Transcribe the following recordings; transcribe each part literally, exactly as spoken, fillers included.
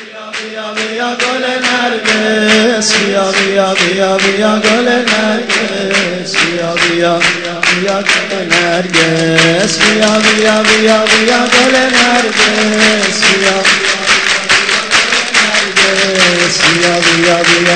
بیا بیا گل نرگس، بیا بیا بیا بیا گل نرگس، بیا بیا بیا گل نرگس، بیا بیا بیا بیا گل نرگس، بیا نرگس، بیا بیا بیا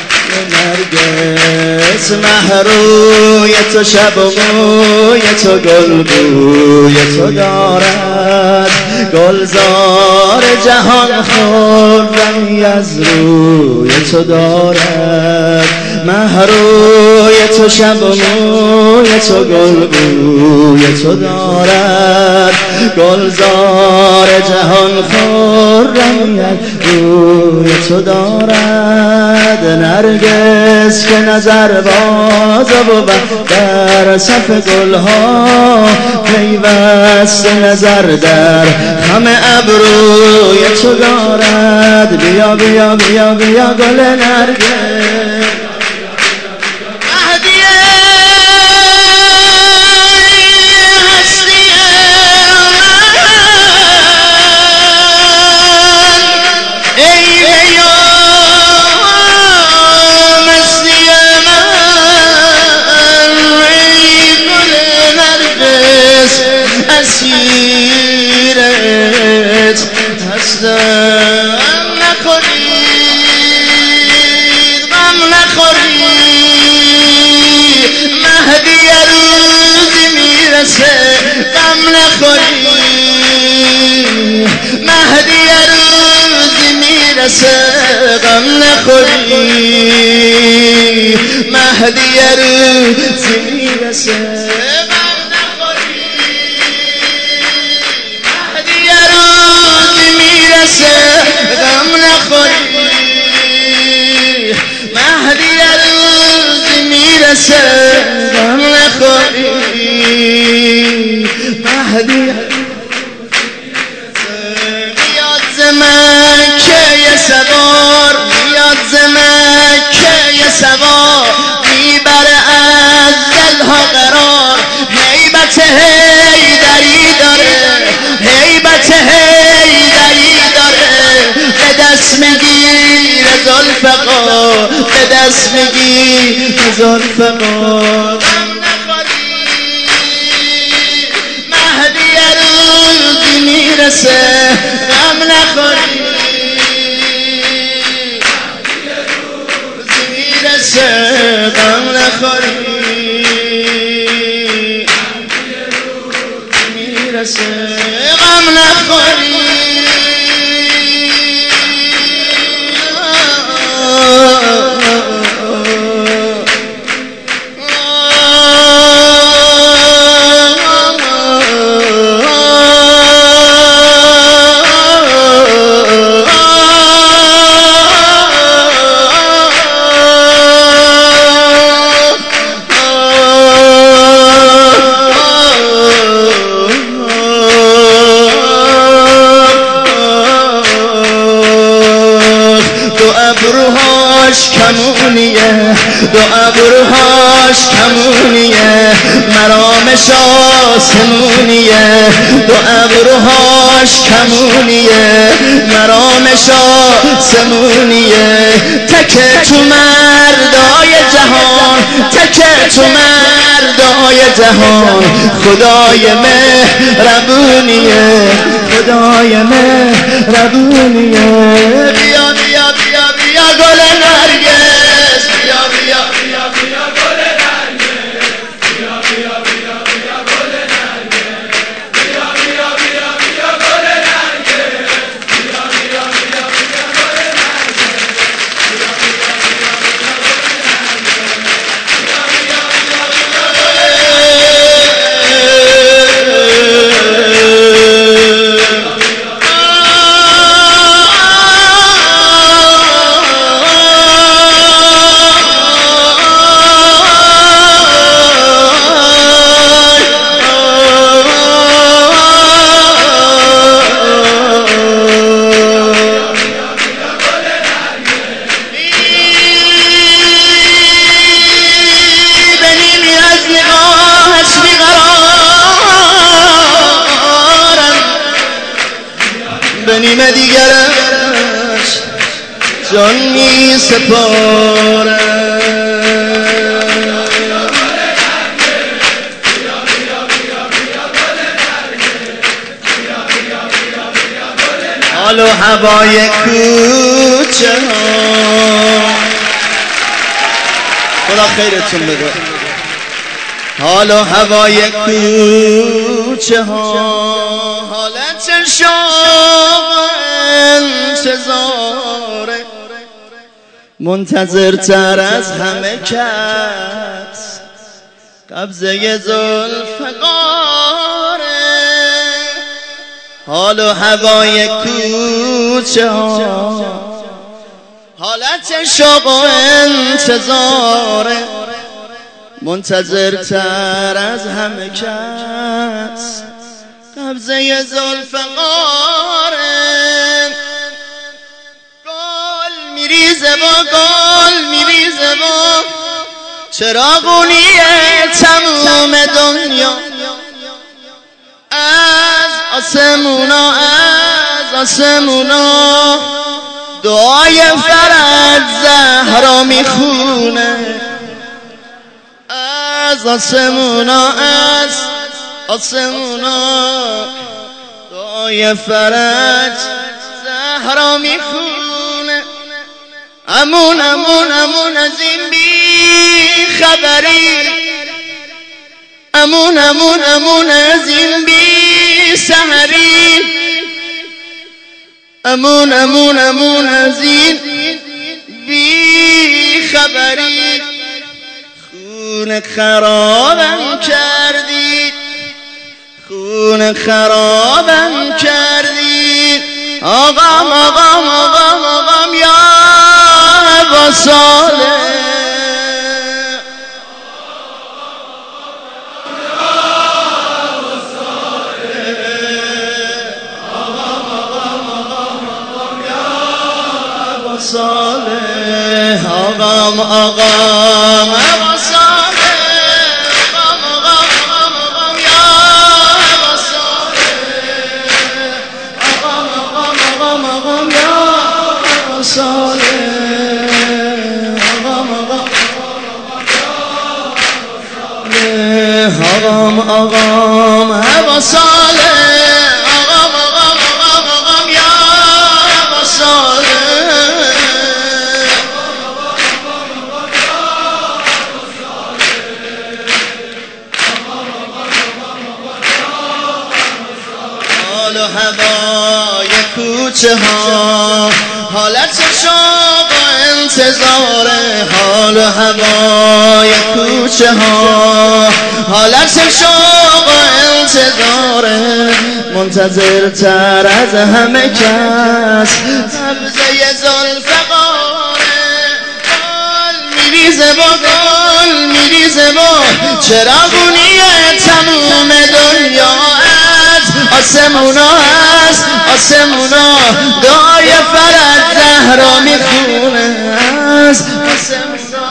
نرگس. مهروی تو شب و موی تو گل بوی تو دارد، گلزار جهان خرمی از روی تو دارد. مهروی تو شب و موی تو گل بوی تو دارد، گلزار جهان خرمی از روی تو دارد. نرگس که نظر باز بود در صف گلها، پیوست نظر در خم ابروی تو دارد. بیا بیا بیا بیا گل نرگس. اسیرت هستم نخورید، غم نخورید، مهدی روزی میرسه غم نخورید، مهدی روزی میرسه غم نخورید، مهدی روزی میرسه غم نخوری، مهدی روزی میرسه غم نخوری، مهدی بیاد ز مکه یه سوار، بیاد ز مکه یه سوار، میبره از دلها قرار. هیبت هیدری داره، هیبت هیدری داره، به دست میگیر ذوالفقار، به دست میگیر ذوالفقار. غم نخوری، مهدی روزی میرسه غم نخوری، مهدی روزی میرسه غم نخوری، مهدی روزی میرسه غم نخوری. کمونیه دو ابروهاش کمونیه، مرامش آسمونیه، دو ابروهاش کمونیه، مرامش آسمونیه. تکه تو مردای جهان، تکه تو مردای جهان، خدای مهربونیه، خدای مهربونیه. بیا بیا بیا بیا گل نرگس، بیا بیا بیا بیا گل نرگس، بیا بیا بیا بیا گل نرگس، بیا بیا بیا بیا گل نرگس، بیا بیا بیا بیا گل نرگس، بیا بیا بیا بیا گل نرگس، بیا بیا بیا بیا گل نرگس. جان می سپارم حال و هوای کوچه ها خدا خیرتون بده حال و هوای کوچه ها حالت شوق انتظاره منتظرتر از همه کس قبضه زلف قاره حال و هوای کوچه ها حالت شوق و انتظاره منتظرتر از همه کس قبضه زلف قاره گل میریزه با گل میریزه با چراغونی تموم دنیا از آسمونا از آسمونا دعای فرج زهرا میخونه از آسمونا از آسمونا دعای فرج زهرا میخونه امون امون امون از این بی خبری امون امون امون از این بی سحری امون امون امون از این بی خبری خون خرابم کردی خون خرابم کردی آقام آقام آقام آقام یا با صالح صالح آقام آقام ابا صالح آقام آقام آقام یا ابا صالح آقام آقام آقام آقام یا ابا صالح آقام آقام آقام آقام ابا صالح آقام آقام آقام آقام یا ابا صالح حال و هوای کوچه ها حالت شوق و انتظار حال و هوای کوچه ها حالت شوق و انتظار منتظرتر از همه کس قبضه زلف قاره گل میریزه با گل میریزه با چراغونی تموم دنیا آسمونا هست آسمونا دعای فرج زهرا میخونه است آسمونا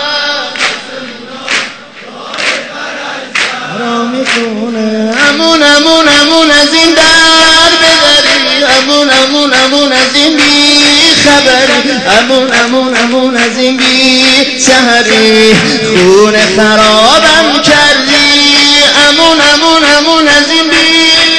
زهرا میخونه امون امون امون از این در بدری امون امون امون از این بی خبری امون امون امون از این بی سحری خون خرابم کردی امون امون امون از این بی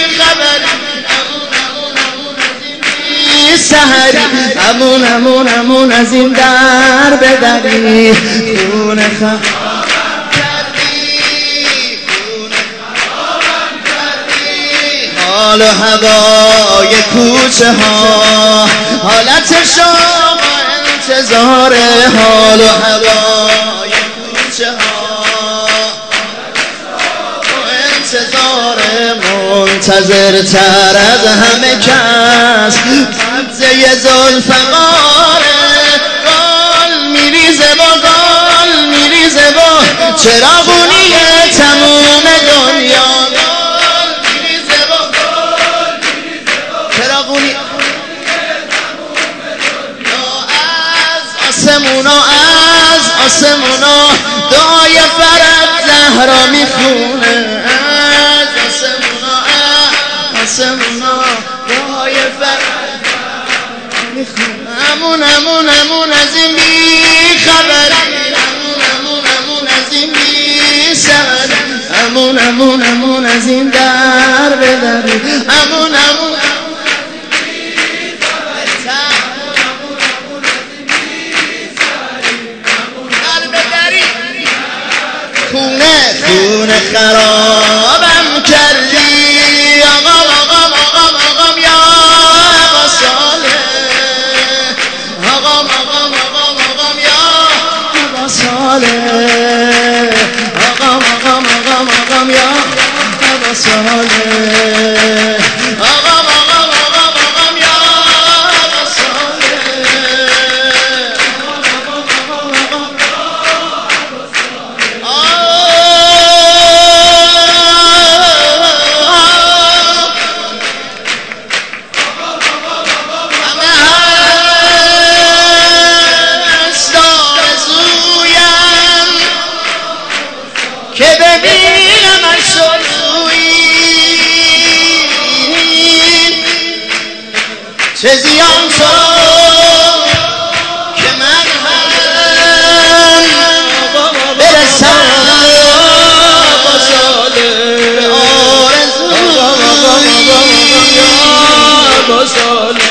سحری امون امون امون از این در بدری خون خرابم کردی خون خرابم کردی حال و هوای کوچه ها حالت شوق و انتظار حال و هوای کوچه ها انتظار منتظرتر از همه کس قبضه زلف قاره گل میریزه با گل میریزه با چراغونی تموم دنیا گل میریزه با گل میریزه با چراغونی از آسمونا از آسمونا دعای فرج زهرا میخونه از آسمونا آسمونا دعای فرج امون امون امون از این بی خبری امون امون امون از این بی سری امون امون امون از این در بدری امون امون خونه خونه خرابم کردی آقام آقام آقام آقام یا آقا صالح آقام آقام آقام آقام یا آقا صالح آقام آقام آقام آقام یا آقا صالح آقام آقام آقام آقام یا آقا صالح که ببینم اشوی چه زیان شد که من هم برسم با ساله آرزوی با ساله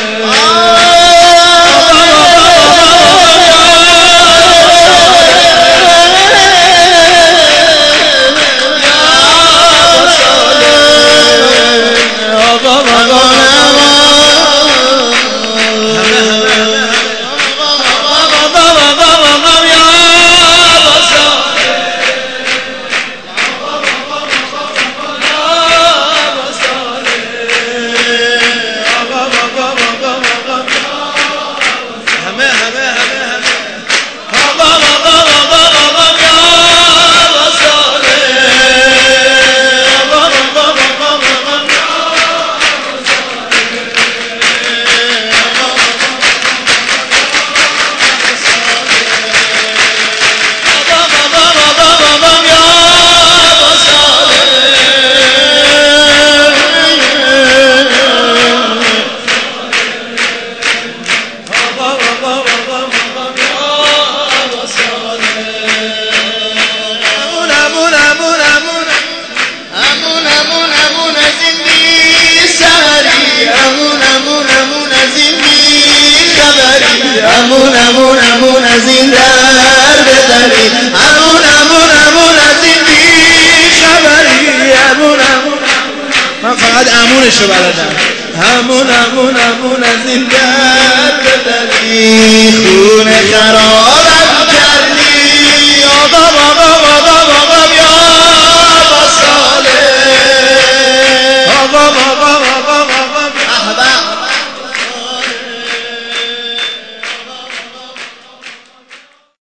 امون امون امون از این در بدری امون امون امون از این بی خبری امون امون من فقط امونشو بلدم امون امون امون از این در بدری خونه خراب